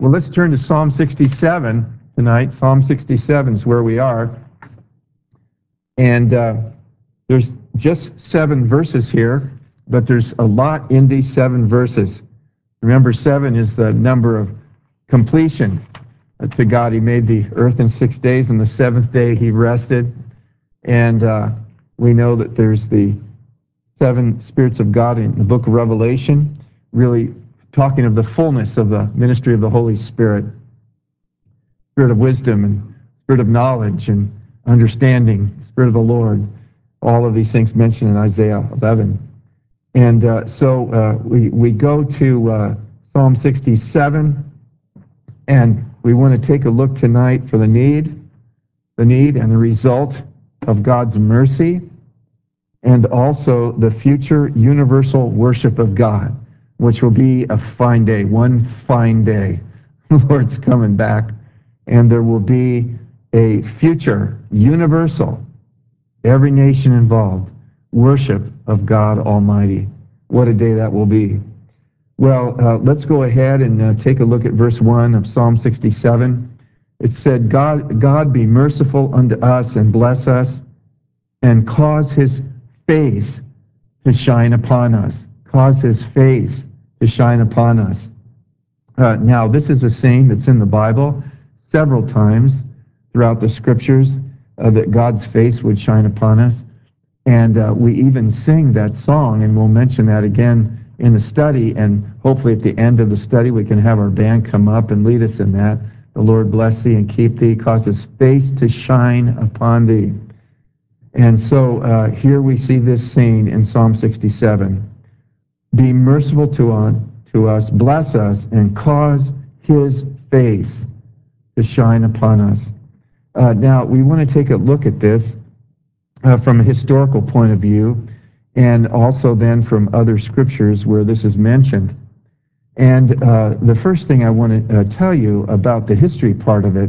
Well, let's turn to Psalm 67 tonight. Psalm 67 is where we are. And there's just 7 verses here, but there's a lot in these 7 verses. Remember, 7 is the number of completion to God. He made the earth in 6 days, and the 7th day he rested. And we know that there's the 7 spirits of God in the book of Revelation, really talking of the fullness of the ministry of the Holy Spirit, spirit of wisdom and spirit of knowledge and understanding, spirit of the Lord, all of these things mentioned in Isaiah 11. And so we go to Psalm 67, and we want to take a look tonight for the need and the result of God's mercy, and also the future universal worship of God, which will be a fine day, one fine day. The Lord's coming back, and there will be a future universal, every nation involved, worship of God Almighty. What a day that will be. Well, let's go ahead and take a look at verse 1 of Psalm 67. It said, God be merciful unto us and bless us, and cause his face to shine upon us. Cause his face to shine upon us. Now, this is a saying that's in the Bible several times throughout the scriptures, that God's face would shine upon us. And we even sing that song, and we'll mention that again in the study, and hopefully at the end of the study we can have our band come up and lead us in that. The Lord bless thee and keep thee, cause his face to shine upon thee. And so here we see this saying in Psalm 67. Be merciful to us, bless us, and cause his face to shine upon us. Now, we want to take a look at this from a historical point of view, and also then from other scriptures where this is mentioned. And the first thing I want to tell you about the history part of it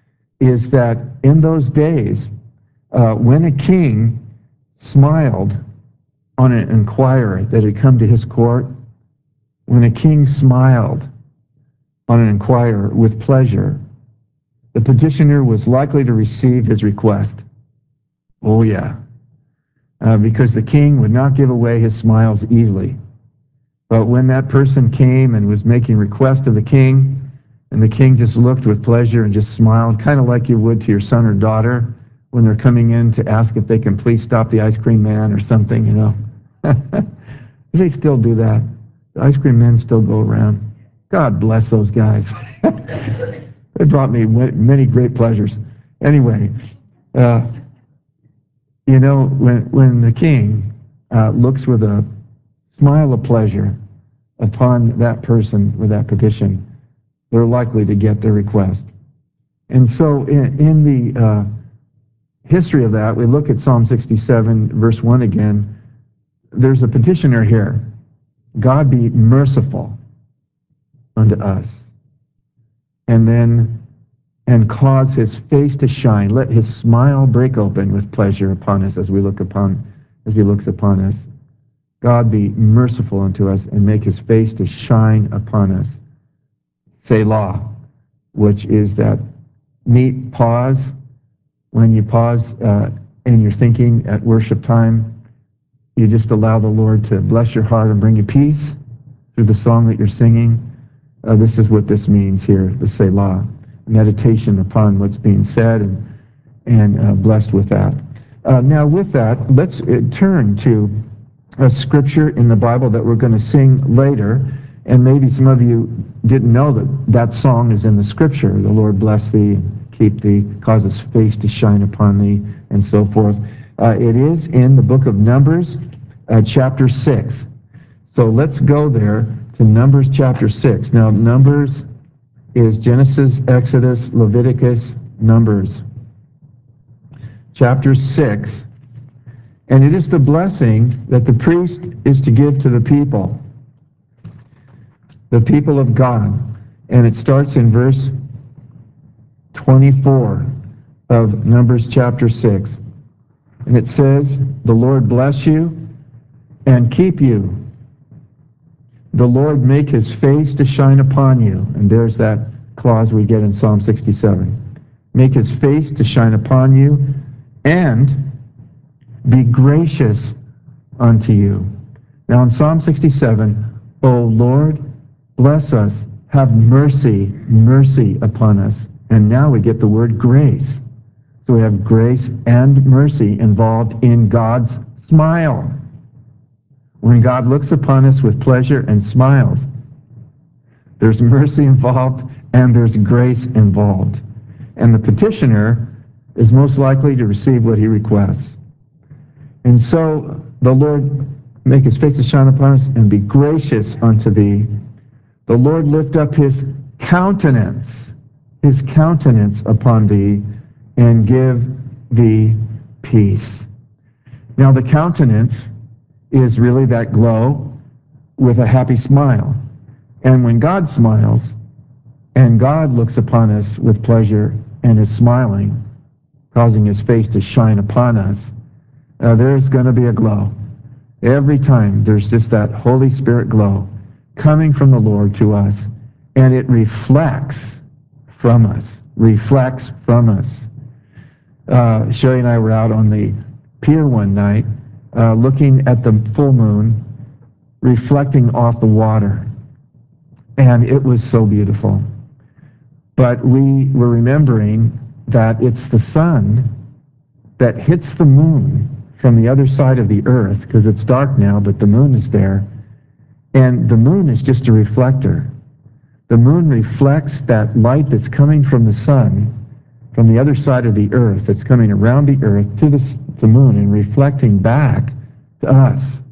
is that in those days, when a king smiled on an inquirer that had come to his court, when a king smiled on an inquirer with pleasure, the petitioner was likely to receive his request. Oh yeah, because the king would not give away his smiles easily. But when that person came and was making request of the king, and the king just looked with pleasure and just smiled, kind of like you would to your son or daughter when they're coming in to ask if they can please stop the ice cream man or something, you know. They still do that. The ice cream men still go around. God bless those guys. They brought me many great pleasures. Anyway, you know, when the king looks with a smile of pleasure upon that person with that petition, they're likely to get their request. And so in the history of that, we look at Psalm 67, verse 1 again. There's a petitioner here. God be merciful unto us. And cause his face to shine. Let his smile break open with pleasure upon us as he looks upon us. God be merciful unto us and make his face to shine upon us. Selah, which is that neat pause. When you pause and you're thinking at worship time, you just allow the Lord to bless your heart and bring you peace through the song that you're singing. This is what this means here, the Selah. Meditation upon what's being said and blessed with that. Now with that, let's turn to a scripture in the Bible that we're going to sing later. And maybe some of you didn't know that song is in the scripture. The Lord bless thee, keep thee, cause his face to shine upon thee, and so forth. It is in the book of Numbers, chapter 6. So let's go there to Numbers chapter 6. Now, Numbers is Genesis, Exodus, Leviticus, Numbers. Chapter 6. And it is the blessing that the priest is to give to the people of God. And it starts in verse 24 of Numbers chapter 6. And it says, the Lord bless you and keep you. The Lord make his face to shine upon you. And there's that clause we get in Psalm 67. Make his face to shine upon you and be gracious unto you. Now in Psalm 67, O Lord, bless us, have mercy, mercy upon us. And now we get the word grace. So we have grace and mercy involved in God's smile. When God looks upon us with pleasure and smiles, there's mercy involved and there's grace involved. And the petitioner is most likely to receive what he requests. And so the Lord make his face to shine upon us and be gracious unto thee. The Lord lift up his countenance upon thee, and give thee peace. Now the countenance is really that glow with a happy smile. And when God smiles, and God looks upon us with pleasure and is smiling, causing his face to shine upon us, there's going to be a glow. Every time there's just that Holy Spirit glow coming from the Lord to us, and it reflects from us. Sherry and I were out on the pier one night, looking at the full moon, reflecting off the water. And it was so beautiful. But we were remembering that it's the sun that hits the moon from the other side of the earth, because it's dark now, but the moon is there. And the moon is just a reflector. The moon reflects that light that's coming from the sun, from the other side of the earth, that's coming around the earth to the moon and reflecting back to us.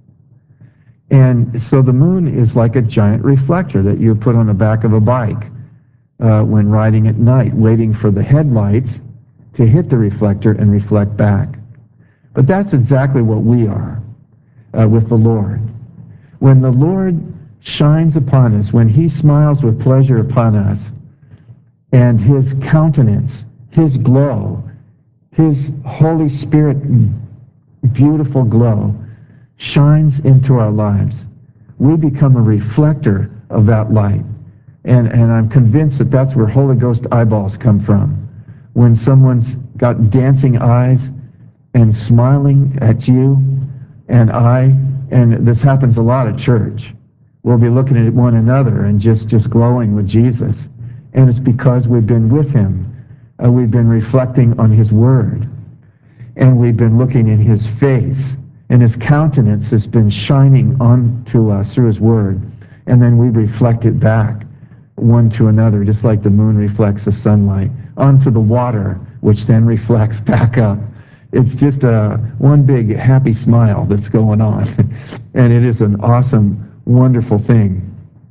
And so the moon is like a giant reflector that you put on the back of a bike when riding at night, waiting for the headlights to hit the reflector and reflect back. But that's exactly what we are with the Lord. When the Lord shines upon us, when he smiles with pleasure upon us, and his countenance, his glow, his Holy Spirit beautiful glow shines into our lives, we become a reflector of that light. And I'm convinced that that's where Holy Ghost eyeballs come from. When someone's got dancing eyes and smiling at you and this happens a lot at church. We'll be looking at one another and just glowing with Jesus. And it's because we've been with him. We've been reflecting on his word. And we've been looking in his face. And his countenance has been shining onto us through his word. And then we reflect it back one to another, just like the moon reflects the sunlight, onto the water, which then reflects back up. It's just one big happy smile that's going on. And it is an awesome, wonderful thing.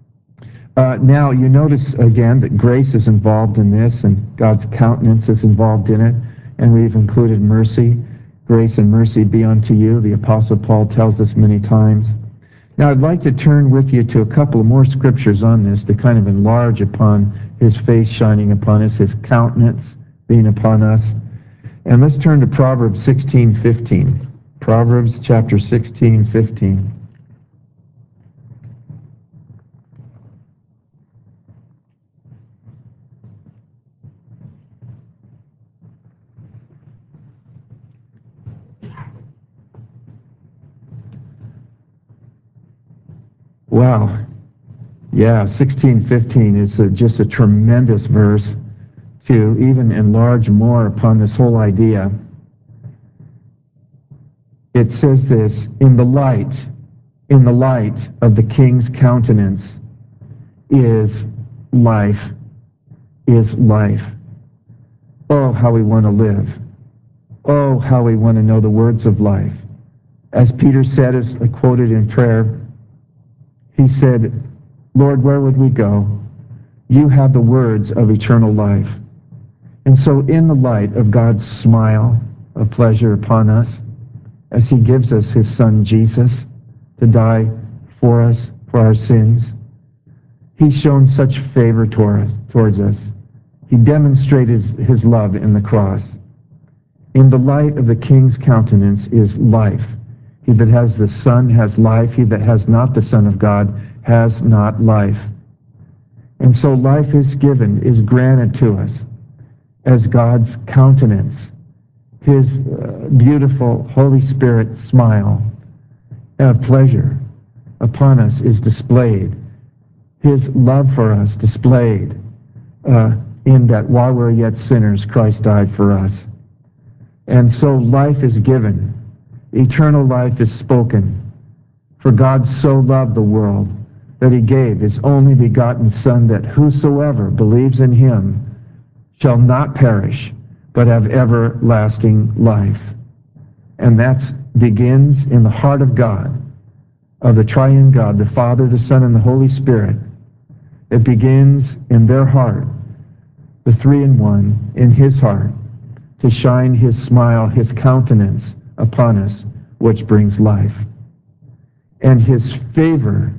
Now, you notice again that grace is involved in this, and God's countenance is involved in it, and we've included mercy. Grace and mercy be unto you, the Apostle Paul tells us many times. Now, I'd like to turn with you to a couple of more scriptures on this to kind of enlarge upon his face shining upon us, his countenance being upon us. And let's turn to Proverbs 16:15. Proverbs chapter 16:15. Wow. Yeah, 16:15 is just a tremendous verse to even enlarge more upon this whole idea. It says this, in the light of the king's countenance is life. Oh, how we want to live. Oh, how we want to know the words of life. As Peter said, as quoted in prayer, he said, Lord, where would we go? You have the words of eternal life. And so in the light of God's smile of pleasure upon us, as he gives us his son Jesus to die for us, for our sins, he's shown such favor towards us. He demonstrated his love in the cross. In the light of the king's countenance is life. He that has the Son has life. He that has not the Son of God has not life. And so life is given, is granted to us as God's countenance, his beautiful Holy Spirit smile of pleasure upon us is displayed. His love for us displayed in that while we're yet sinners, Christ died for us. And so life is given. Eternal life is spoken. For God so loved the world that he gave his only begotten Son, that whosoever believes in him shall not perish, but have everlasting life. And that begins in the heart of God, of the triune God, the Father, the Son, and the Holy Spirit. It begins in their heart, the three in one, in his heart, to shine his smile, his countenance upon us, which brings life. And his favor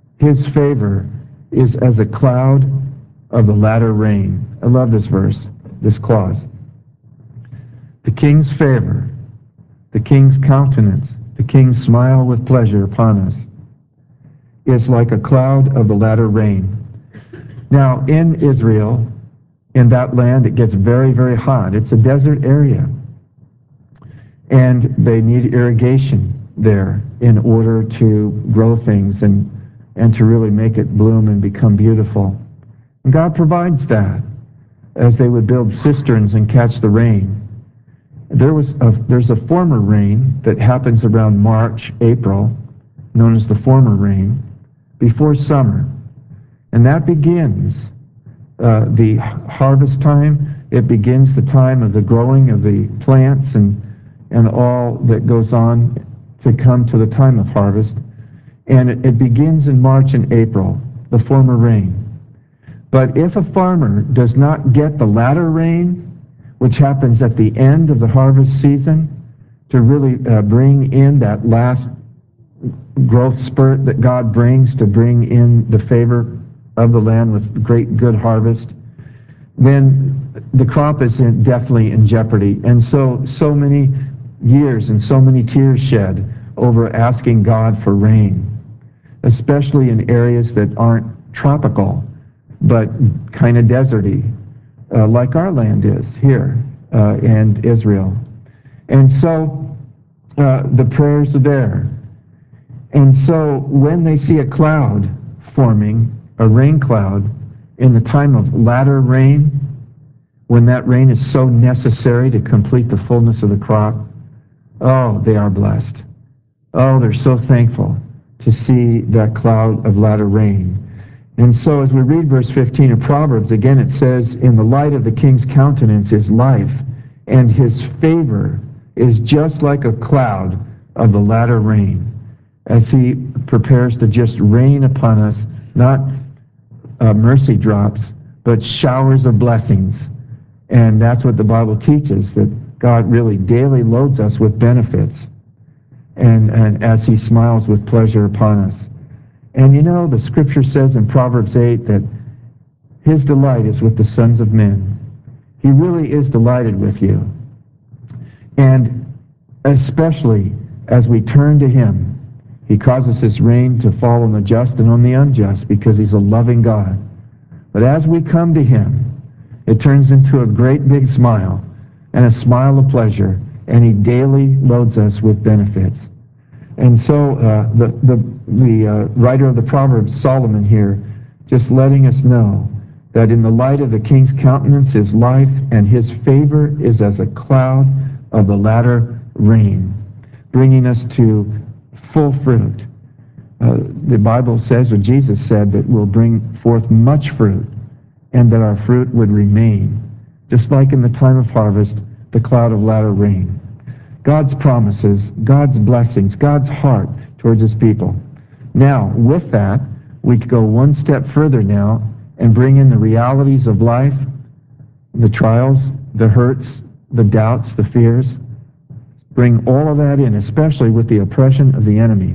is as a cloud of the latter rain. I love this verse, this clause. The king's favor, the king's countenance, the king's smile with pleasure upon us is like a cloud of the latter rain. Now, in Israel, in that land, it gets very, very hot. It's a desert area. And they need irrigation there in order to grow things and to really make it bloom and become beautiful. And God provides that as they would build cisterns and catch the rain. There's a former rain that happens around March, April, known as the former rain, before summer. And that begins the harvest time. It begins the time of the growing of the plants and all that goes on to come to the time of harvest. And it begins in March and April, the former rain. But if a farmer does not get the latter rain, which happens at the end of the harvest season, to really bring in that last growth spurt that God brings to bring in the favor of the land with great good harvest, then the crop is definitely in jeopardy. And so many years and so many tears shed over asking God for rain, especially in areas that aren't tropical, but kind of deserty, like our land is here and Israel. And so the prayers are there. And so when they see a cloud forming, a rain cloud, in the time of latter rain, when that rain is so necessary to complete the fullness of the crop, oh, they are blessed. Oh, they're so thankful to see that cloud of latter rain. And so as we read verse 15 of Proverbs, again it says, in the light of the king's countenance is life, and his favor is just like a cloud of the latter rain, as he prepares to just rain upon us, not mercy drops, but showers of blessings. And that's what the Bible teaches, that God really daily loads us with benefits, and as he smiles with pleasure upon us. And you know, the scripture says in Proverbs 8 that his delight is with the sons of men. He really is delighted with you. And especially as we turn to him, he causes his rain to fall on the just and on the unjust, because he's a loving God. But as we come to him, it turns into a great big smile, and a smile of pleasure, and he daily loads us with benefits. And so the writer of the Proverbs, Solomon here, just letting us know that in the light of the king's countenance is life, and his favor is as a cloud of the latter rain, bringing us to full fruit. The Bible says, or Jesus said, that we'll bring forth much fruit, and that our fruit would remain, just like in the time of harvest, the cloud of latter rain. God's promises, God's blessings, God's heart towards his people. Now, with that, we go one step further now and bring in the realities of life, the trials, the hurts, the doubts, the fears. Bring all of that in, especially with the oppression of the enemy.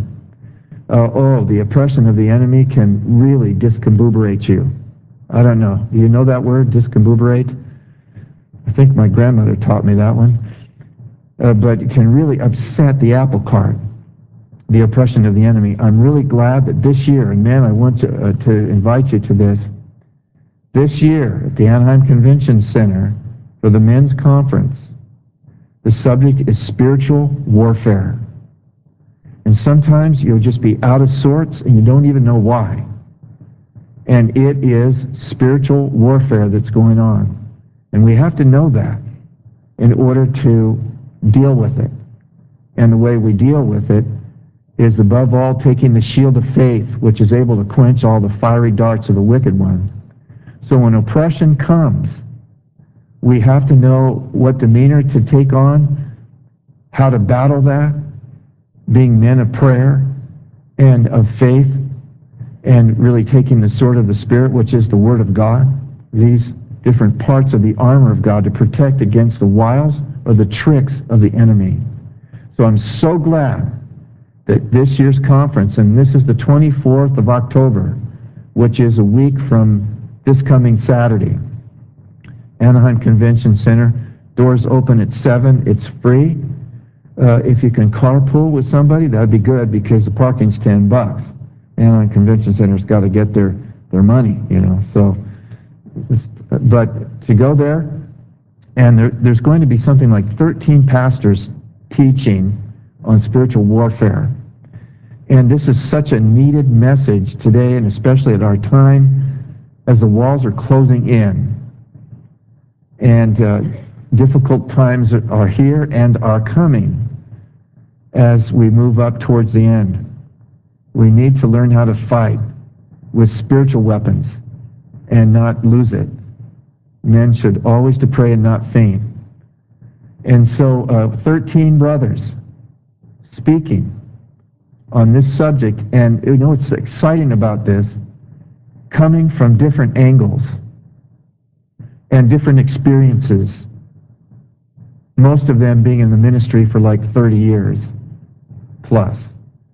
The oppression of the enemy can really discombuberate you. I don't know. Do you know that word, discombuberate? I think my grandmother taught me that one. But it can really upset the apple cart, the oppression of the enemy. I'm really glad that this year, and man, I want to invite you to this, This year at the Anaheim Convention Center for the men's conference, the subject is spiritual warfare. And sometimes you'll just be out of sorts and you don't even know why. And it is spiritual warfare that's going on. And we have to know that in order to deal with it. And the way we deal with it is, above all, taking the shield of faith, which is able to quench all the fiery darts of the wicked one. So when oppression comes, we have to know what demeanor to take on, how to battle that, being men of prayer and of faith, and really taking the sword of the Spirit, which is the Word of God, these different parts of the armor of God to protect against the wiles or the tricks of the enemy. So I'm so glad that this year's conference, and this is the 24th of October, which is a week from this coming Saturday, Anaheim Convention Center. Doors open at 7. It's free. If you can carpool with somebody, that'd be good, because the parking's $10. Anaheim Convention Center's got to get their money, So, but to go there, and there's going to be something like 13 pastors teaching on spiritual warfare. And this is such a needed message today, and especially at our time, as the walls are closing in. And difficult times are here and are coming as we move up towards the end. We need to learn how to fight with spiritual weapons and not lose it. Men should always to pray and not faint. And so 13 brothers speaking on this subject, and what's exciting about this, coming from different angles and different experiences, most of them being in the ministry for like 30 years plus,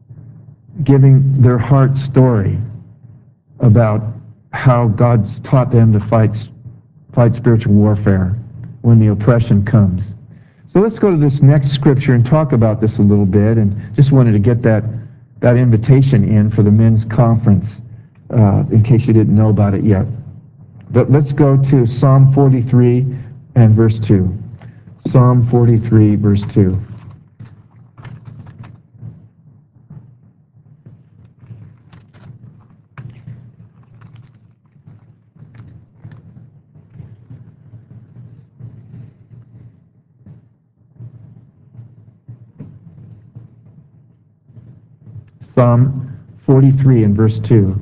giving their heart story about how God's taught them to fight spiritual warfare when the oppression comes. So let's go to this next scripture and talk about this a little bit, and just wanted to get that invitation in for the men's conference, in case you didn't know about it yet. But let's go to Psalm 43 and verse 2. Psalm 43, verse 2. Psalm 43 and verse 2.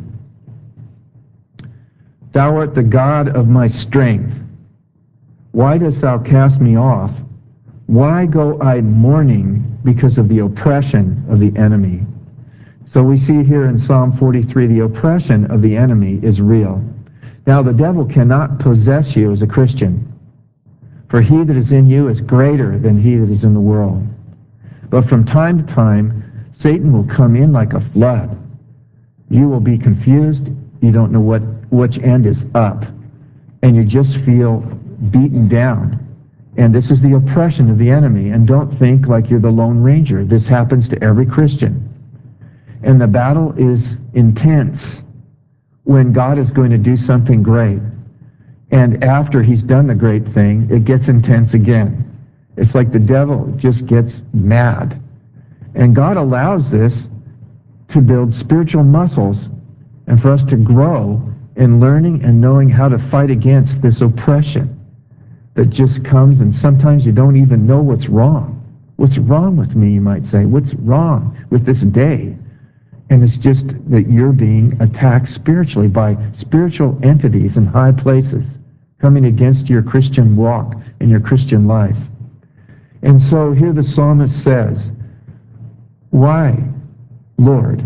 Thou art the God of my strength. Why dost thou cast me off? Why go I mourning because of the oppression of the enemy? So we see here in Psalm 43, the oppression of the enemy is real. Now the devil cannot possess you as a Christian, for he that is in you is greater than he that is in the world. But from time to time, Satan will come in like a flood. You will be confused. You don't know which end is up. And you just feel beaten down. And this is the oppression of the enemy. And don't think like you're the Lone Ranger. This happens to every Christian. And the battle is intense when God is going to do something great. And after he's done the great thing, it gets intense again. It's like the devil just gets mad. And God allows this to build spiritual muscles and for us to grow in learning and knowing how to fight against this oppression that just comes, and sometimes you don't even know what's wrong. What's wrong with me, you might say? What's wrong with this day? And it's just that you're being attacked spiritually by spiritual entities in high places coming against your Christian walk and your Christian life. And so here the psalmist says, why, Lord,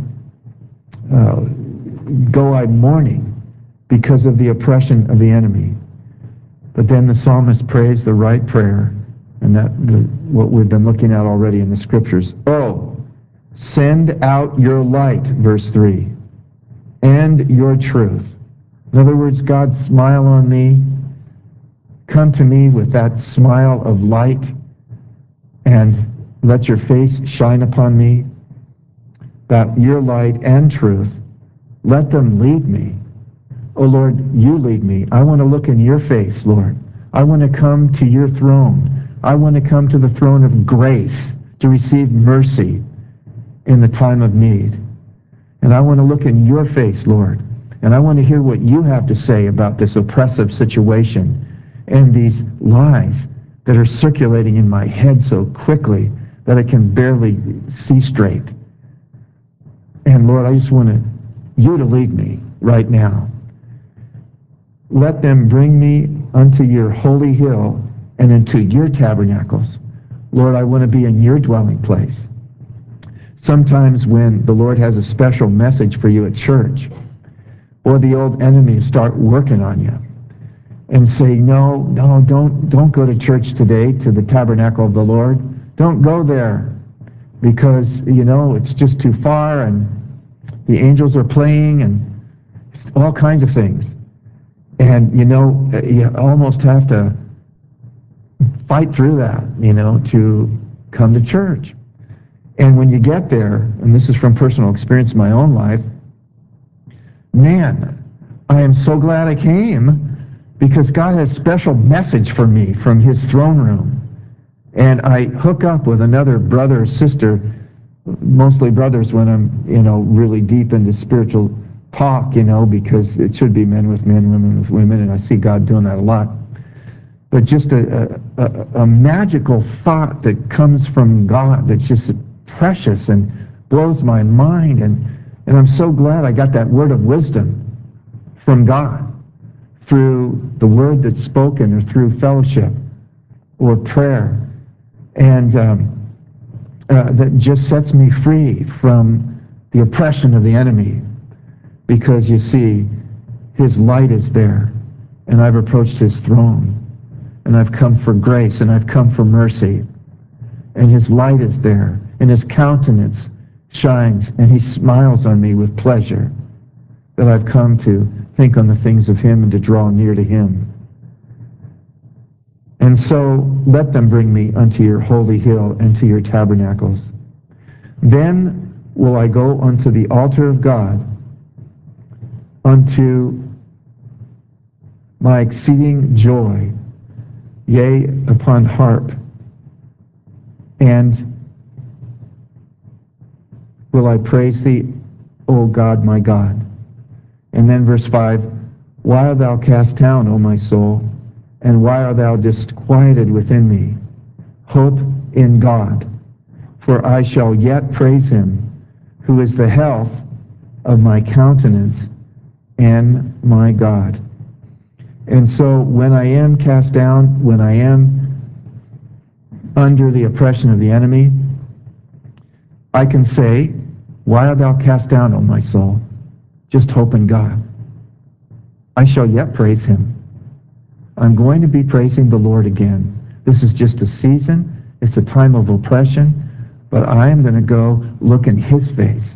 go I mourning because of the oppression of the enemy? But then the psalmist prays the right prayer, and what we've been looking at already in the scriptures. Oh, send out your light, verse 3, and your truth. In other words, God, smile on me. Come to me with that smile of light, and let your face shine upon me, that your light and truth, let them lead me. Oh Lord, you lead me. I want to look in your face, Lord. I want to come to your throne. I want to come to the throne of grace to receive mercy in the time of need. And I want to look in your face, Lord. And I want to hear what you have to say about this oppressive situation and these lies that are circulating in my head so quickly that I can barely see straight. And Lord, I just want you to lead me right now. Let them bring me unto your holy hill and into your tabernacles. Lord, I want to be in your dwelling place. Sometimes when the Lord has a special message for you at church, or the old enemies start working on you and say, no, don't go to church today, to the tabernacle of the Lord. Don't go there because, it's just too far and the angels are playing and all kinds of things. And, you almost have to fight through that, to come to church. And when you get there, and this is from personal experience in my own life, man, I am so glad I came because God has a special message for me from his throne room. And I hook up with another brother or sister, mostly brothers when I'm, really deep into spiritual talk, because it should be men with men, women with women, and I see God doing that a lot. But just a magical thought that comes from God that's just precious and blows my mind. And I'm so glad I got that word of wisdom from God through the word that's spoken or through fellowship or prayer. And that just sets me free from the oppression of the enemy. Because you see, his light is there. And I've approached his throne. And I've come for grace, and I've come for mercy. And his light is there, and his countenance shines, and he smiles on me with pleasure that I've come to think on the things of him and to draw near to him. And so let them bring me unto your holy hill and to your tabernacles. Then will I go unto the altar of God, unto my exceeding joy, yea, upon harp, and will I praise thee, O God, my God. And then verse 5, why art thou cast down, O my soul, and why art thou disquieted within me? Hope in God, for I shall yet praise him, who is the health of my countenance and my God. And so when I am cast down, when I am under the oppression of the enemy, I can say, why art thou cast down, O my soul? Just hope in God. I shall yet praise him. I'm going to be praising the Lord again. This is just a season. It's a time of oppression. But I am going to go look in his face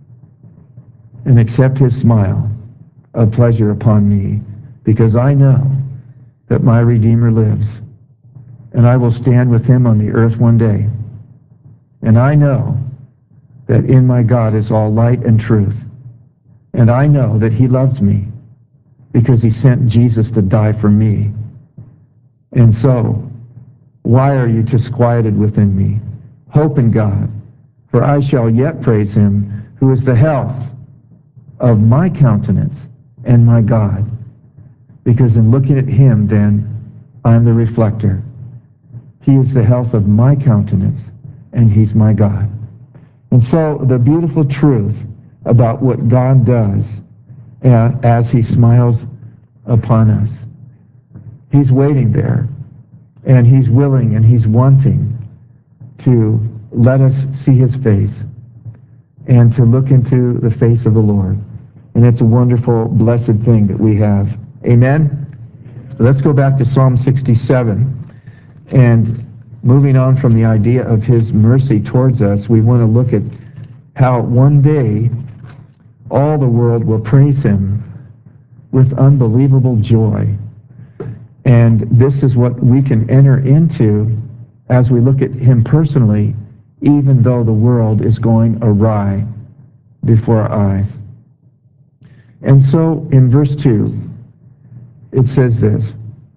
and accept his smile of pleasure upon me, because I know that my Redeemer lives, and I will stand with him on the earth one day. And I know that in my God is all light and truth. And I know that he loves me because he sent Jesus to die for me. And so, why are you disquieted within me? Hope in God, for I shall yet praise him, who is the health of my countenance and my God. Because in looking at him, then, I'm the reflector. He is the health of my countenance, and he's my God. And so the beautiful truth about what God does as he smiles upon us, he's waiting there, and he's willing and he's wanting to let us see his face and to look into the face of the Lord. And it's a wonderful, blessed thing that we have. Amen? Let's go back to Psalm 67. And moving on from the idea of his mercy towards us, we want to look at how one day all the world will praise him with unbelievable joy. And this is what we can enter into as we look at him personally, even though the world is going awry before our eyes. And so in verse 2, it says this.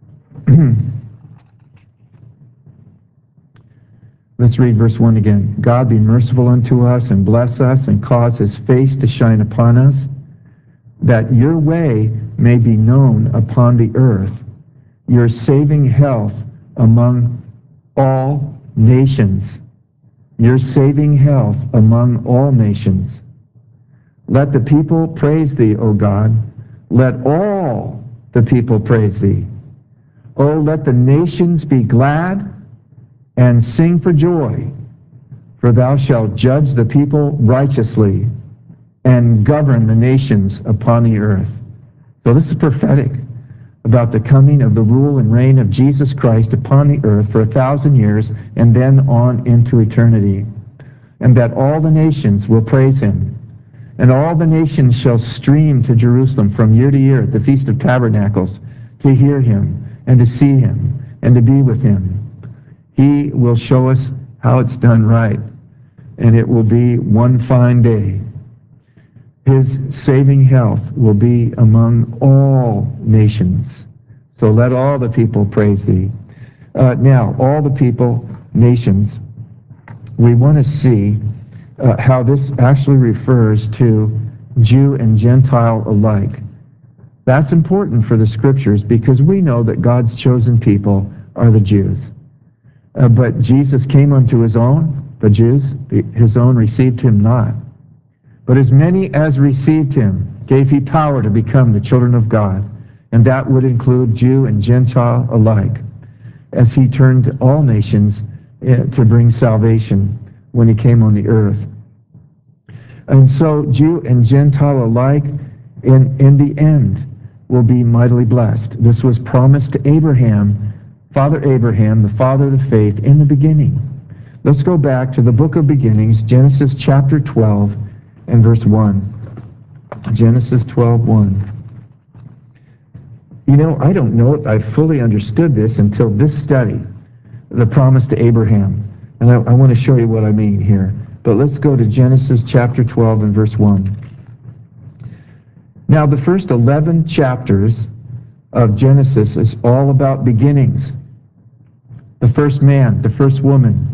Let's read verse 1 again. God be merciful unto us and bless us and cause his face to shine upon us, that your way may be known upon the earth, your saving health among all nations. Your saving health among all nations. Let the people praise thee, O God. Let all the people praise thee. O let the nations be glad and sing for joy, for thou shalt judge the people righteously and govern the nations upon the earth. So this is prophetic about the coming of the rule and reign of Jesus Christ upon the earth for 1,000 years and then on into eternity, and that all the nations will praise him. And all the nations shall stream to Jerusalem from year to year at the Feast of Tabernacles to hear him and to see him and to be with him. He will show us how it's done right, and it will be one fine day. His saving health will be among all nations. So let all the people praise thee. Now, all the people, nations, we want to see how this actually refers to Jew and Gentile alike. That's important for the scriptures because we know that God's chosen people are the Jews. But Jesus came unto his own, the Jews. His own received him not. But as many as received him gave he power to become the children of God. And that would include Jew and Gentile alike, as he turned all nations to bring salvation when he came on the earth. And so Jew and Gentile alike in the end will be mightily blessed. This was promised to Abraham, Father Abraham, the father of the faith, in the beginning. Let's go back to the book of beginnings, Genesis chapter 12 and verse 1. Genesis 12:1. You know, I don't know if I fully understood this until this study, the promise to Abraham. And I want to show you what I mean here. But let's go to Genesis chapter 12 and verse 1. Now, the first 11 chapters of Genesis is all about beginnings. The first man, the first woman,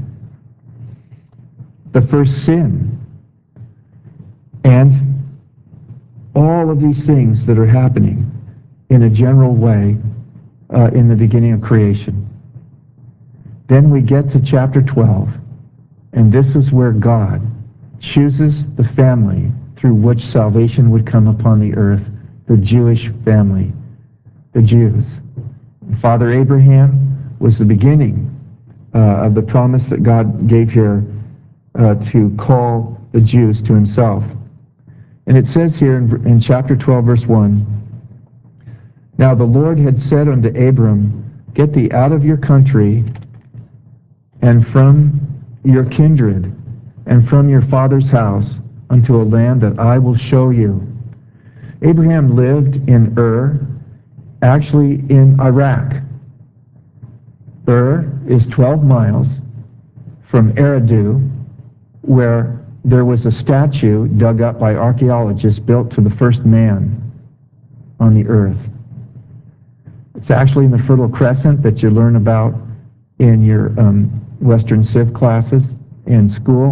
the first sin, and all of these things that are happening in a general way in the beginning of creation. Then we get to chapter 12, and this is where God chooses the family through which salvation would come upon the earth, the Jewish family, the Jews. Father Abraham was the beginning of the promise that God gave here to call the Jews to himself. And it says here in chapter 12, verse 1, Now the Lord had said unto Abram, Get thee out of your country and from your kindred and from your father's house unto a land that I will show you. Abraham lived in Ur, actually in Iraq. Ur is 12 miles from Eridu, where there was a statue dug up by archaeologists built to the first man on the earth. It's actually in the Fertile Crescent that you learn about in your Western Civ classes in school,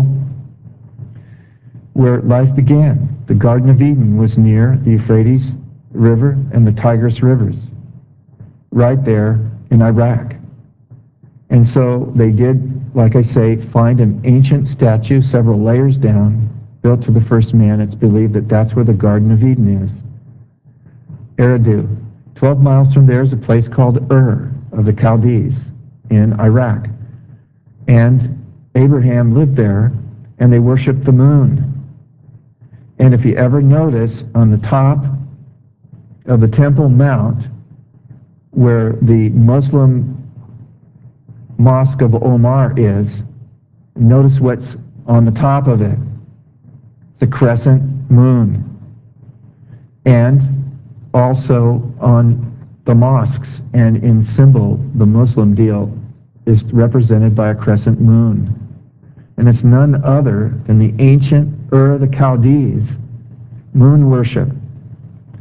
where life began. The Garden of Eden was near the Euphrates River and the Tigris rivers, right there in Iraq. And so they did, like I say, find an ancient statue several layers down, built to the first man. It's believed that that's where the Garden of Eden is. Eridu. 12 miles from there is a place called Ur of the Chaldees in Iraq. And Abraham lived there, and they worshiped the moon. And if you ever notice on the top of the Temple Mount, where the Muslim Mosque of Omar is, notice what's on the top of it. It's a crescent moon. And also on the mosques and in symbol, the Muslim deal is represented by a crescent moon. And it's none other than the ancient Ur of the Chaldees, moon worship.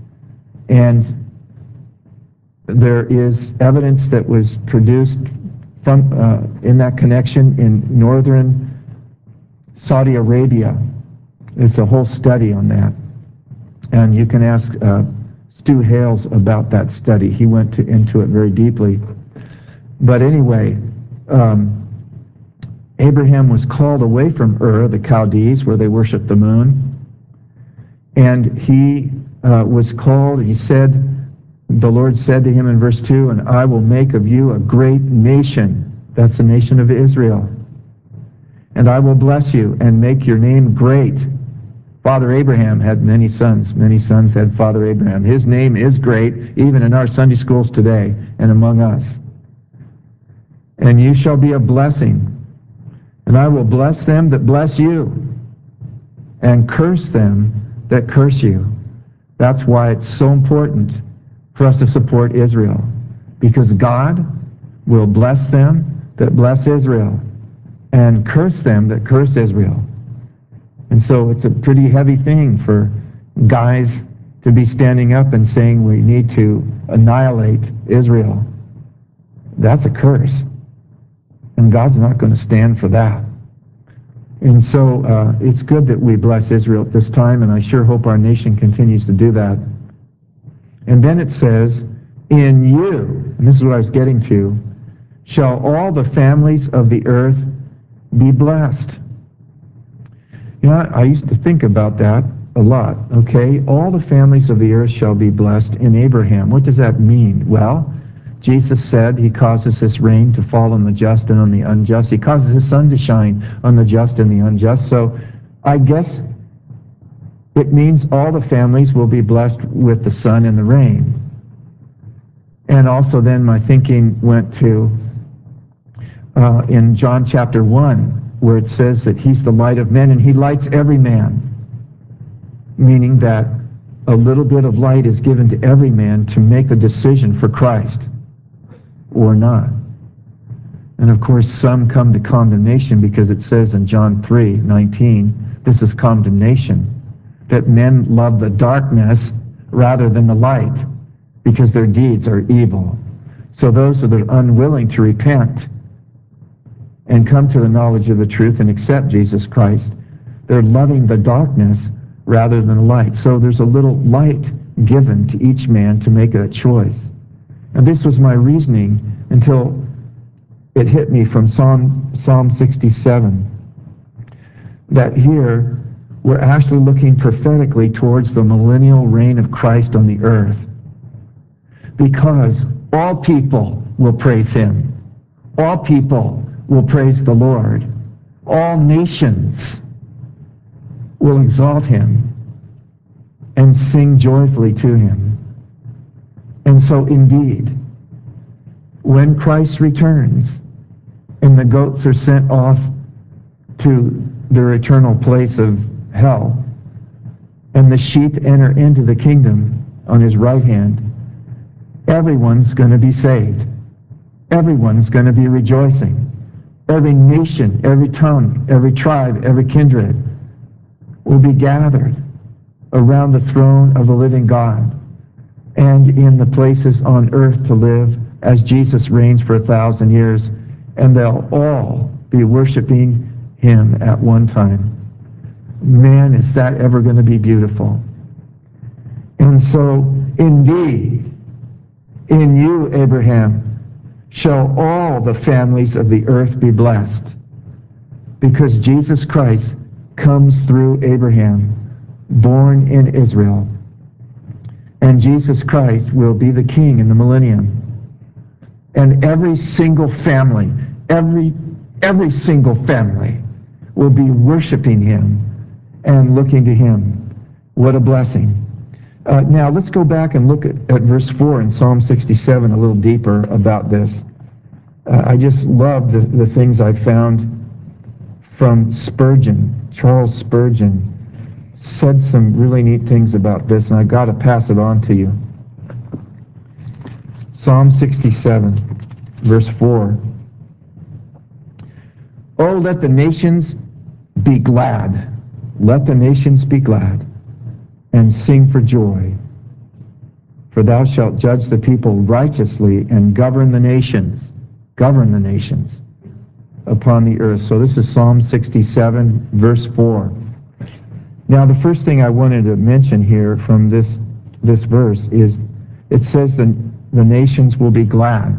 And there is evidence that was produced from in that connection in northern Saudi Arabia. It's a whole study on that. And you can ask Stu Hales about that study. He went into it very deeply. But anyway, Abraham was called away from Ur, the Chaldees, where they worship the moon. And he was called, he said, the Lord said to him in verse 2, and I will make of you a great nation. That's the nation of Israel. And I will bless you and make your name great. Father Abraham had many sons. Many sons had Father Abraham. His name is great, even in our Sunday schools today and among us. And you shall be a blessing. And I will bless them that bless you, and curse them that curse you. That's why it's so important for us to support Israel, because God will bless them that bless Israel and curse them that curse Israel. And so it's a pretty heavy thing for guys to be standing up and saying we need to annihilate Israel. That's a curse. And God's not going to stand for that. And so it's good that we bless Israel at this time, and I sure hope our nation continues to do that. And then it says, in you, and this is what I was getting to, shall all the families of the earth be blessed. You know, I used to think about that a lot, okay? All the families of the earth shall be blessed in Abraham. What does that mean? Well, Jesus said he causes his rain to fall on the just and on the unjust. He causes his sun to shine on the just and the unjust. So I guess it means all the families will be blessed with the sun and the rain. And also then my thinking went to in John chapter 1, where it says that he's the light of men and he lights every man, meaning that a little bit of light is given to every man to make a decision for Christ or not. And of course, some come to condemnation because it says in John 3:19, this is condemnation, that men love the darkness rather than the light because their deeds are evil. So those that are unwilling to repent and come to the knowledge of the truth and accept Jesus Christ, they're loving the darkness rather than the light. So there's a little light given to each man to make a choice. And this was my reasoning until it hit me from Psalm 67, that here we're actually looking prophetically towards the millennial reign of Christ on the earth, because all people will praise him. All people will praise the Lord. All nations will exalt him and sing joyfully to him. And so indeed, when Christ returns and the goats are sent off to their eternal place of hell, and the sheep enter into the kingdom on his right hand, everyone's going to be saved. Everyone's going to be rejoicing. Every nation, every tongue, every tribe, every kindred will be gathered around the throne of the living God and in the places on earth to live as Jesus reigns for 1,000 years, and they'll all be worshiping him at one time. Man, is that ever going to be beautiful. And so, indeed, in you, Abraham, shall all the families of the earth be blessed, because Jesus Christ comes through Abraham, born in Israel. And Jesus Christ will be the king in the millennium. And every single family, every single family will be worshiping him and looking to him. What a blessing. Now let's go back and look at verse 4 in Psalm 67 a little deeper about this. I just love the things I found from Spurgeon. Charles Spurgeon said some really neat things about this, and I've got to pass it on to you. Psalm 67, verse 4. Oh, let the nations be glad. Let the nations be glad and sing for joy. For thou shalt judge the people righteously and govern the nations upon the earth. So this is Psalm 67, verse 4. Now, the first thing I wanted to mention here from this verse is it says the nations will be glad.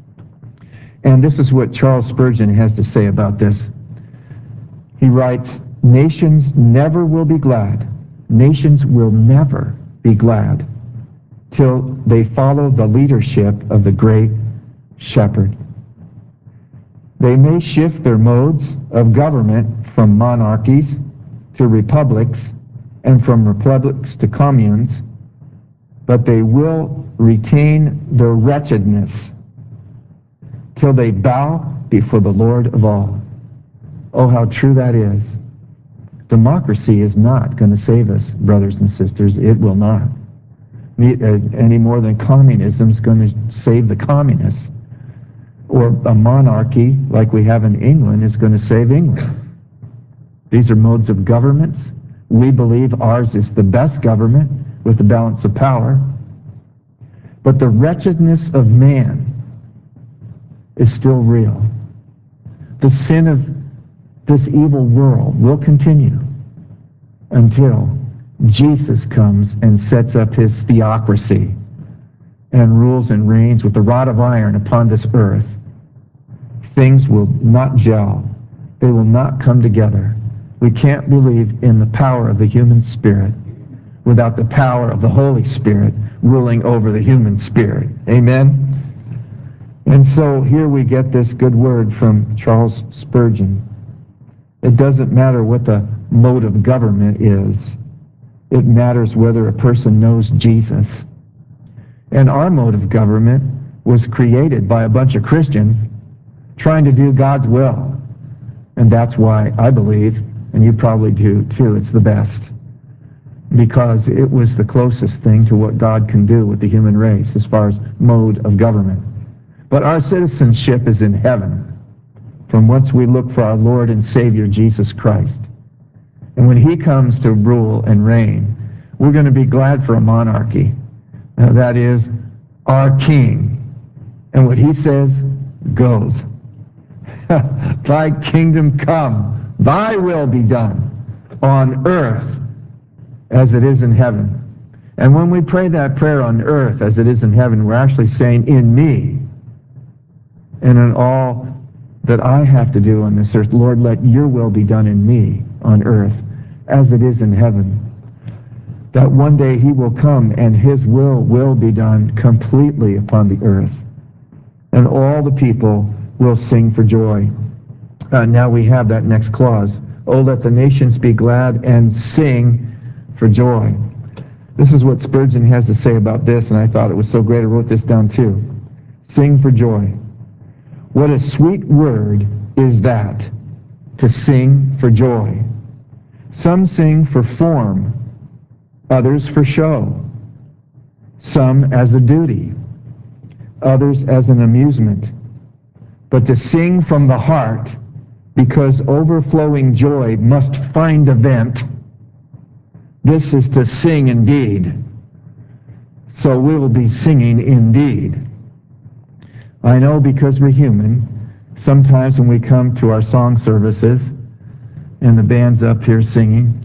And this is what Charles Spurgeon has to say about this. He writes, nations never will be glad. Nations will never be glad till they follow the leadership of the great shepherd. They may shift their modes of government from monarchies to republics and from republics to communes, but they will retain their wretchedness till they bow before the Lord of all. Oh, how true that is. Democracy is not going to save us, brothers and sisters. It will not. Any more than communism is going to save the communists. Or a monarchy like we have in England is going to save England. These are modes of governments. We believe ours is the best government with the balance of power. But the wretchedness of man is still real. The sin of this evil world will continue until Jesus comes and sets up his theocracy and rules and reigns with the rod of iron upon this earth. Things will not gel. They will not come together. We can't believe in the power of the human spirit without the power of the Holy Spirit ruling over the human spirit. Amen? And so here we get this good word from Charles Spurgeon. It doesn't matter what the mode of government is. It matters whether a person knows Jesus. And our mode of government was created by a bunch of Christians trying to do God's will. And that's why I believe, and you probably do too, it's the best. Because it was the closest thing to what God can do with the human race as far as mode of government. But our citizenship is in heaven, from whence we look for our Lord and Savior, Jesus Christ. And when he comes to rule and reign, we're going to be glad for a monarchy. Now, that is our king. And what he says goes. Thy kingdom come, thy will be done on earth as it is in heaven. And when we pray that prayer on earth as it is in heaven, we're actually saying in me and in all that I have to do on this earth, Lord, let your will be done in me on earth as it is in heaven. That one day he will come and his will be done completely upon the earth. And all the people will sing for joy. Now we have that next clause. Oh, let the nations be glad and sing for joy. This is what Spurgeon has to say about this, and I thought it was so great I wrote this down too. Sing for joy. What a sweet word is that, to sing for joy. Some sing for form, others for show. Some as a duty, others as an amusement. But to sing from the heart, because overflowing joy must find a vent, this is to sing indeed. So we will be singing indeed. I know because we're human, sometimes when we come to our song services and the band's up here singing,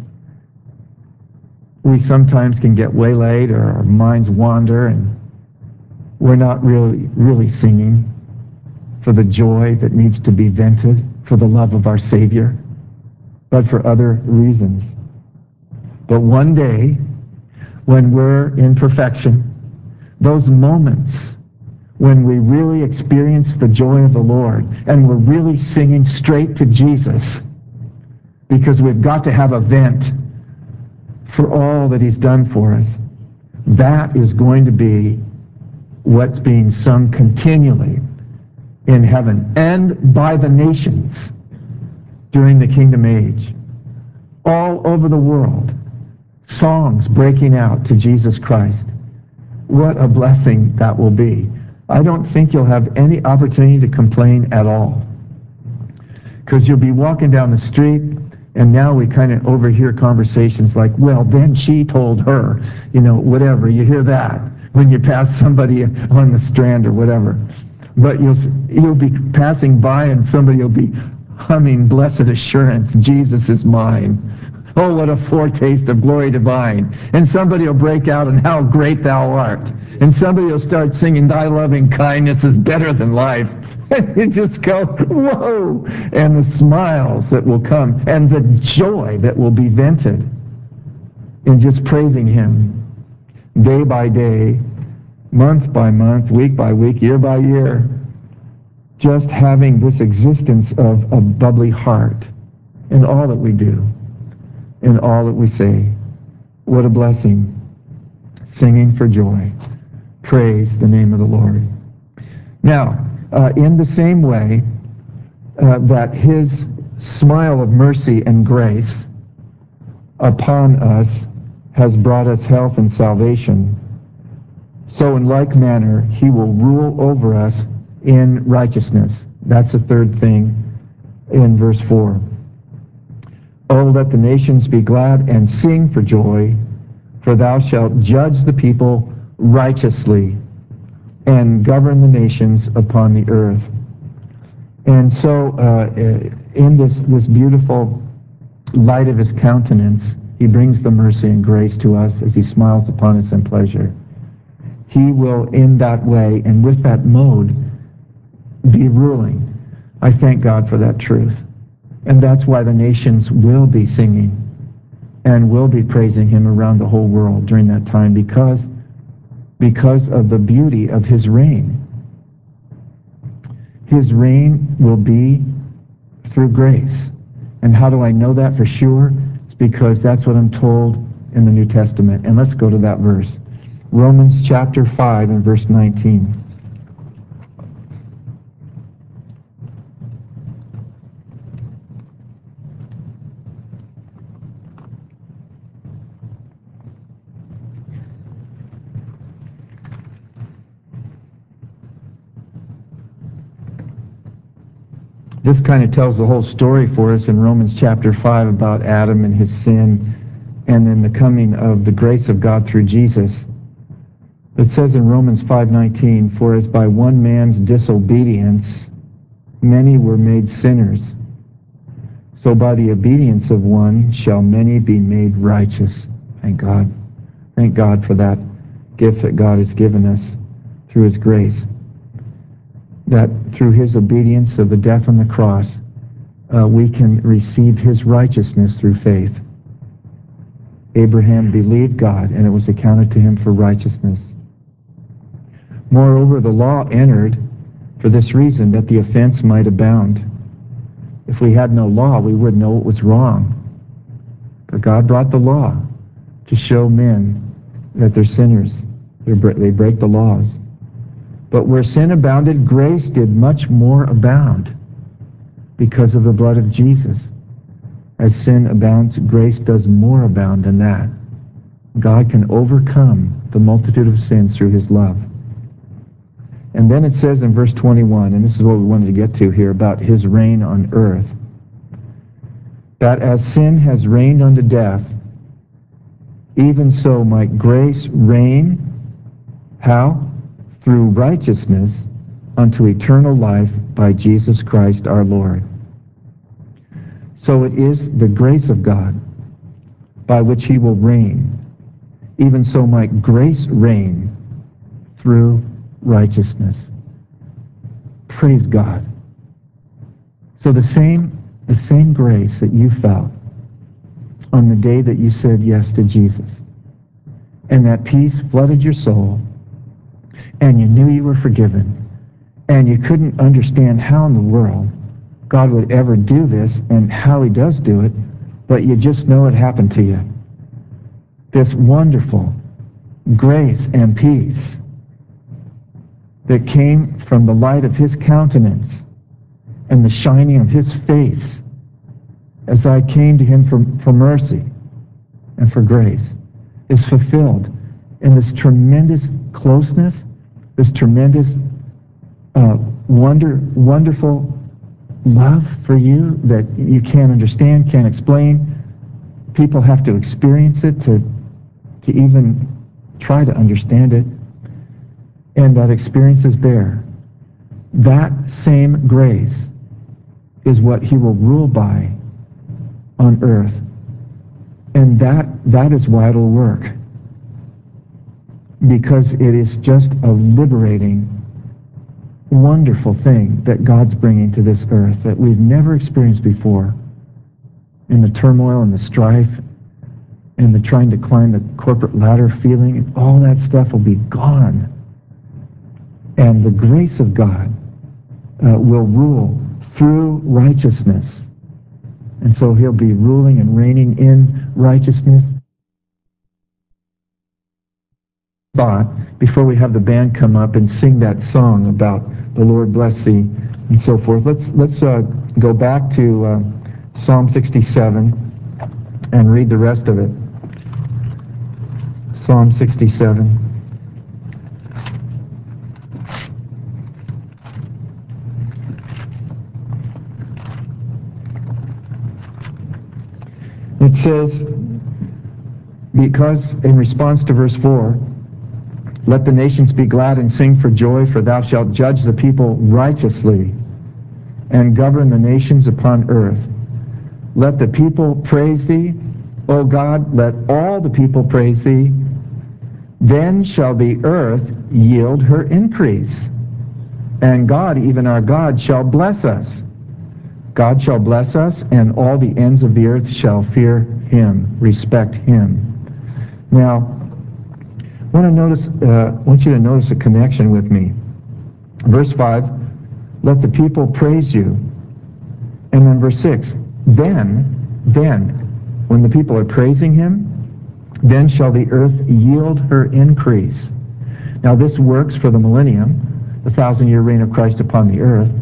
we sometimes can get waylaid or our minds wander and we're not really singing for the joy that needs to be vented, for the love of our Savior, but for other reasons. But one day, when we're in perfection, those moments when we really experience the joy of the Lord and we're really singing straight to Jesus, because we've got to have a vent for all that he's done for us, that is going to be what's being sung continually in heaven and by the nations during the kingdom age. All over the world, songs breaking out to Jesus Christ. What a blessing that will be. I don't think you'll have any opportunity to complain at all. Because you'll be walking down the street, and now we kind of overhear conversations like, well, then she told her, whatever. You hear that. when you pass somebody on the Strand or whatever. But you'll be passing by and somebody will be humming Blessed Assurance, Jesus is mine. Oh, what a foretaste of glory divine. And somebody will break out in how great thou art. And somebody will start singing, thy loving kindness is better than life. And you just go, whoa. And the smiles that will come and the joy that will be vented in just praising him day by day, month by month, week by week, year by year. Just having this existence of a bubbly heart in all that we do, in all that we say. What a blessing. Singing for joy. Praise the name of the Lord. Now, in the same way that his smile of mercy and grace upon us has brought us health and salvation, so in like manner he will rule over us in righteousness. That's the third thing in verse 4. Oh, let the nations be glad and sing for joy, for thou shalt judge the people righteously and govern the nations upon the earth. And so in this beautiful light of his countenance, he brings the mercy and grace to us as he smiles upon us in pleasure. He will, in that way and with that mode, be ruling. I thank God for that truth. And that's why the nations will be singing and will be praising him around the whole world during that time because of the beauty of his reign. His reign will be through grace. And how do I know that for sure? It's because that's what I'm told in the New Testament. And let's go to that verse. Romans chapter 5 and verse 19. This kind of tells the whole story for us in Romans chapter 5 about Adam and his sin and then the coming of the grace of God through Jesus. It says in Romans 5:19, for as by one man's disobedience many were made sinners, so by the obedience of one shall many be made righteous. Thank God. Thank God for that gift that God has given us through his grace. That through his obedience of the death on the cross, we can receive his righteousness through faith. Abraham believed God, and it was accounted to him for righteousness. Moreover, the law entered for this reason, that the offense might abound. If we had no law, we wouldn't know what was wrong. But God brought the law to show men that they're sinners. They break the laws. But where sin abounded, grace did much more abound because of the blood of Jesus. As sin abounds, grace does more abound than that. God can overcome the multitude of sins through his love. And then it says in verse 21, and this is what we wanted to get to here about his reign on earth, that as sin has reigned unto death, even so might grace reign, how? Through righteousness unto eternal life by Jesus Christ our Lord. So it is the grace of God by which he will reign. Even so might grace reign through righteousness. Praise God. So the same grace that you felt on the day that you said yes to Jesus, and that peace flooded your soul, and you knew you were forgiven, and you couldn't understand how in the world God would ever do this and how he does do it, but you just know it happened to you. This wonderful grace and peace that came from the light of his countenance and the shining of his face as I came to him for mercy and for grace is fulfilled in this tremendous closeness, this tremendous wonderful love for you that you can't understand, can't explain. People have to experience it to even try to understand it. and that experience is there, that same grace is what he will rule by on earth. And that is why it'll work. Because it is just a liberating, wonderful thing that God's bringing to this earth that we've never experienced before. In the turmoil and the strife and the trying to climb the corporate ladder feeling, and all that stuff will be gone. And the grace of God will rule through righteousness. And so he'll be ruling and reigning in righteousness. Thought, before we have the band come up and sing that song about the Lord bless thee and so forth, let's go back to Psalm 67 and read the rest of it. Psalm 67. It says, because in response to verse 4, let the nations be glad and sing for joy, for thou shalt judge the people righteously and govern the nations upon earth. Let the people praise thee, O God, let all the people praise thee. Then shall the earth yield her increase, and God, even our God, shall bless us. God shall bless us, and all the ends of the earth shall fear him, respect him. Now, I want you to notice a connection with me. Verse 5, let the people praise you. And then verse 6, then, when the people are praising him, then shall the earth yield her increase. Now this works for the millennium, the 1,000-year reign of Christ upon the earth,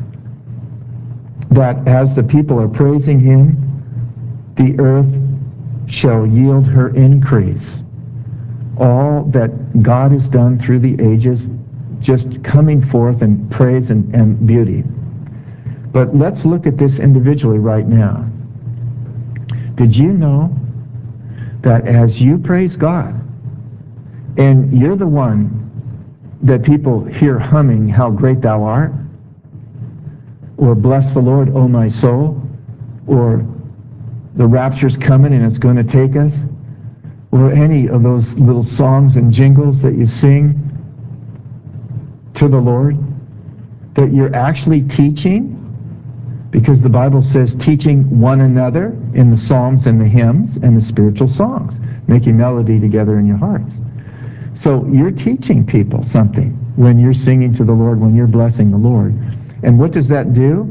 that as the people are praising him, the earth shall yield her increase. All that God has done through the ages, just coming forth in praise and beauty. But let's look at this individually right now. Did you know that as you praise God, and you're the one that people hear humming, how great thou art, or bless the Lord, O my soul, or the rapture's coming and it's going to take us, or any of those little songs and jingles that you sing to the Lord, that you're actually teaching, because the Bible says teaching one another in the psalms and the hymns and the spiritual songs, making melody together in your hearts. So you're teaching people something when you're singing to the Lord, when you're blessing the Lord. And what does that do?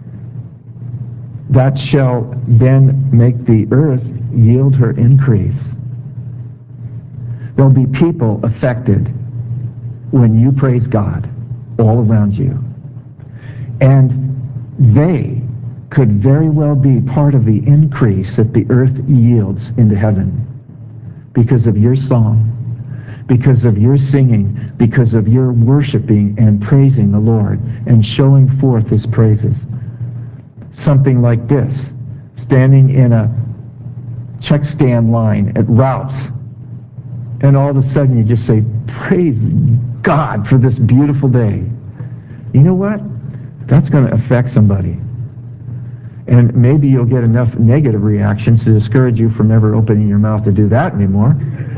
That shall then make the earth yield her increase. There'll be people affected when you praise God all around you. And they could very well be part of the increase that the earth yields into heaven because of your song, because of your singing, because of your worshiping and praising the Lord and showing forth his praises. Something like this, standing in a check stand line at Ralph's, and all of a sudden you just say, praise God for this beautiful day. You know what? That's going to affect somebody. And maybe you'll get enough negative reactions to discourage you from ever opening your mouth to do that anymore.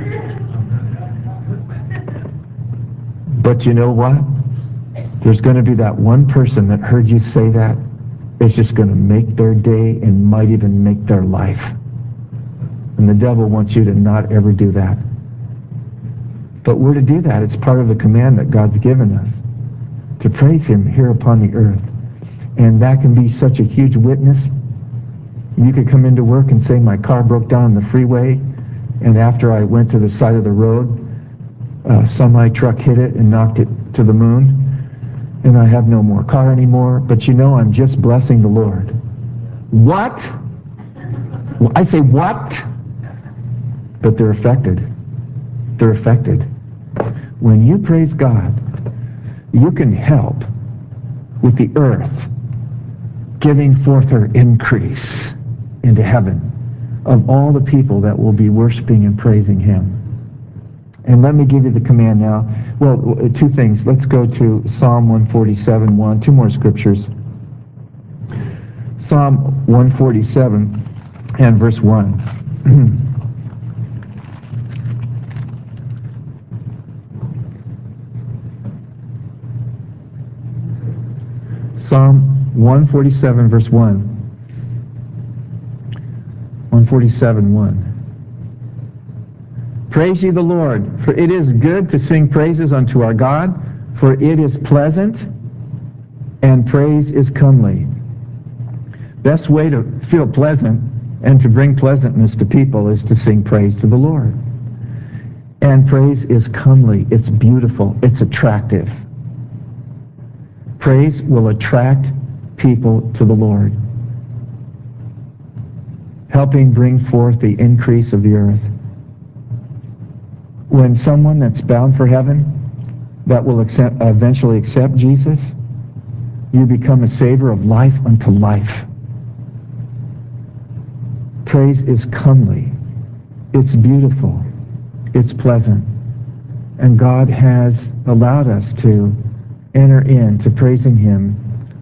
But you know what? There's going to be that one person that heard you say that. It's just going to make their day and might even make their life. And the devil wants you to not ever do that. But we're to do that. It's part of the command that God's given us, to praise him here upon the earth. And that can be such a huge witness. You could come into work and say, my car broke down on the freeway, and after I went to the side of the road, a semi-truck hit it and knocked it to the moon, and I have no more car anymore, but you know I'm just blessing the Lord. What? I say, what? But they're affected. They're affected. When you praise God, you can help with the earth giving forth her increase into heaven of all the people that will be worshiping and praising him. And let me give you the command now. Well, two things. Let's go to Psalm 147:1. Two more scriptures. Psalm 147 and verse 1. Psalm 147 verse 1. 147:1. Praise ye the Lord, for it is good to sing praises unto our God, for it is pleasant, and praise is comely. Best way to feel pleasant and to bring pleasantness to people is to sing praise to the Lord. And praise is comely. It's beautiful. It's attractive. Praise will attract people to the Lord, helping bring forth the increase of the earth. When someone that's bound for heaven, that will eventually accept Jesus, you become a savor of life unto life. Praise is comely. It's beautiful. It's pleasant. And God has allowed us to enter into praising Him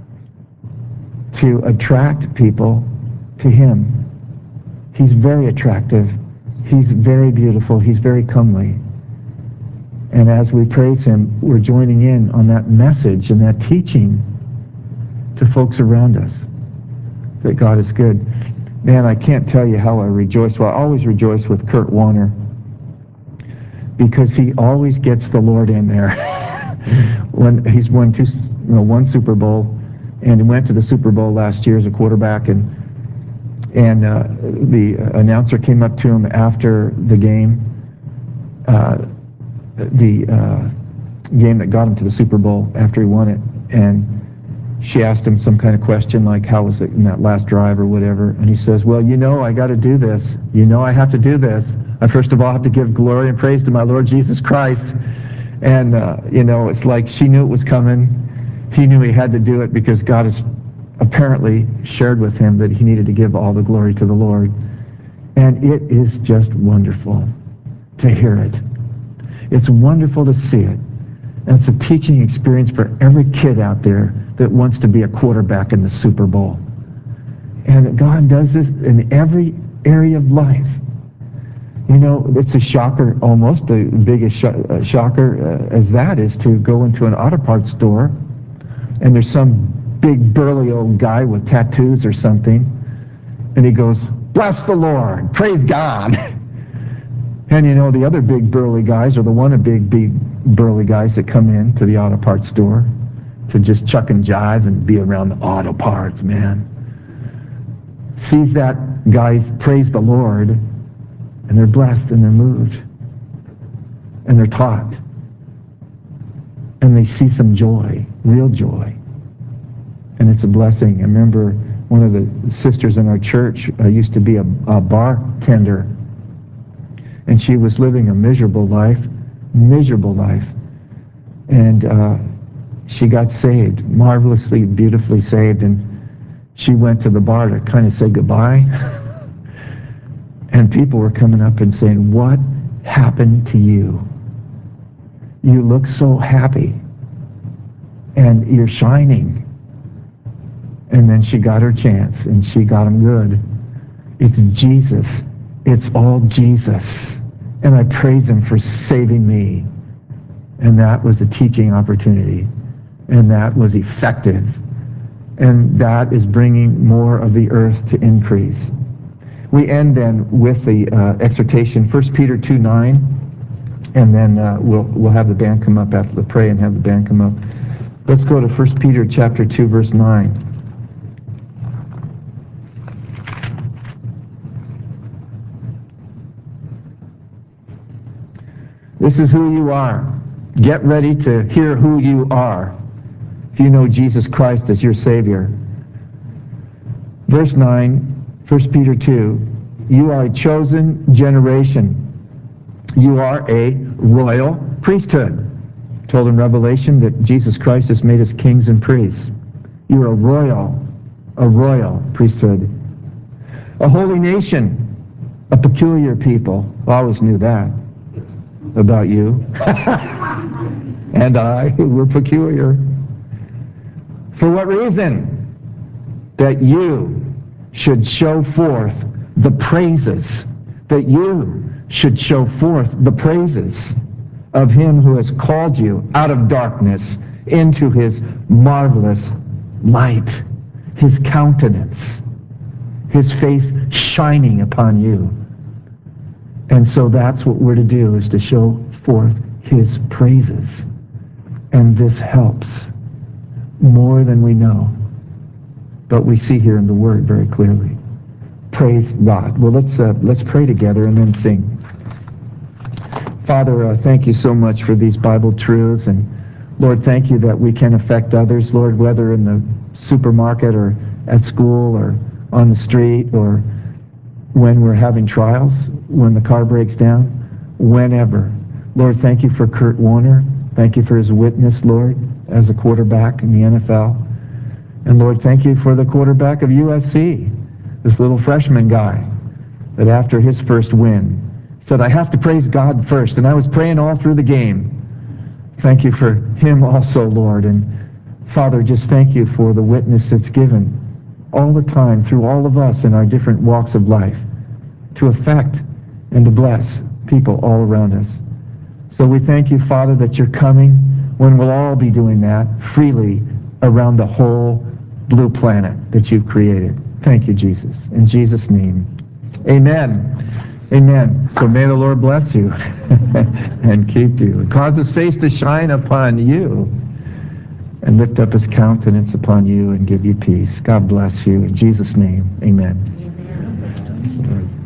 to attract people to Him. He's very attractive. He's very beautiful. He's very comely. And as we praise Him, we're joining in on that message and that teaching to folks around us that God is good. Man, I can't tell you how I rejoice. Well, I always rejoice with Kurt Warner because he always gets the Lord in there. When he's won one Super Bowl, and he went to the Super Bowl last year as a quarterback, and the announcer came up to him after the game, the game that got him to the Super Bowl after he won it, and she asked him some kind of question like, how was it in that last drive or whatever, and he says, well, I got to do this. I have to do this. I first of all have to give glory and praise to my Lord Jesus Christ. And, it's like she knew it was coming. He knew he had to do it because God has apparently shared with him that he needed to give all the glory to the Lord. And it is just wonderful to hear it. It's wonderful to see it. And it's a teaching experience for every kid out there that wants to be a quarterback in the Super Bowl. And God does this in every area of life. It's a shocker almost. The biggest shocker as that is to go into an auto parts store and there's some big burly old guy with tattoos or something, and he goes, bless the Lord, praise God. And the other big burly guys are the big burly guys that come in to the auto parts store to just chuck and jive and be around the auto parts, man. Sees that guys praise the Lord, and they're blessed and they're moved and they're taught, and they see some joy, real joy, and it's a blessing. I remember one of the sisters in our church used to be a bartender, and she was living a miserable life, and she got saved, marvelously, beautifully saved, and she went to the bar to kind of say goodbye. And people were coming up and saying, what happened to you? You look so happy. And you're shining. And then she got her chance, and she got him good. It's Jesus. It's all Jesus. And I praise Him for saving me. And that was a teaching opportunity. And that was effective. And that is bringing more of the earth to increase. We end then with the exhortation, 1 Peter 2:9, and then we'll have the band come up after the pray and have the band come up. Let's go to 1 Peter chapter 2, verse 9. This is who you are. Get ready to hear who you are if you know Jesus Christ as your Savior. Verse 9, 1 Peter 2, you are a chosen generation. You are a royal priesthood. Told in Revelation that Jesus Christ has made us kings and priests. You're a royal priesthood. A holy nation, a peculiar people. I always knew that. about you. And I, we're peculiar. For what reason? That you should show forth the praises. That you should show forth the praises of him who has called you out of darkness into his marvelous light. His countenance, his face shining upon you. And so that's what we're to do, is to show forth his praises. And this helps more than we know. But we see here in the Word very clearly. Praise God. Well, let's pray together and then sing. Father, thank you so much for these Bible truths. And Lord, thank you that we can affect others, Lord, whether in the supermarket or at school or on the street or when we're having trials, when the car breaks down, whenever. Lord, thank you for Kurt Warner. Thank you for his witness, Lord, as a quarterback in the NFL. And Lord, thank you for the quarterback of USC, this little freshman guy, that after his first win said, I have to praise God first. And I was praying all through the game. Thank you for him also, Lord. And Father, just thank you for the witness that's given all the time through all of us in our different walks of life to affect and to bless people all around us. So we thank you, Father, that you're coming when we'll all be doing that freely around the whole blue planet that you've created. Thank you, Jesus. In Jesus' name, amen. Amen. So may the Lord bless you and keep you and cause his face to shine upon you and lift up his countenance upon you and give you peace. God bless you. In Jesus' name, amen.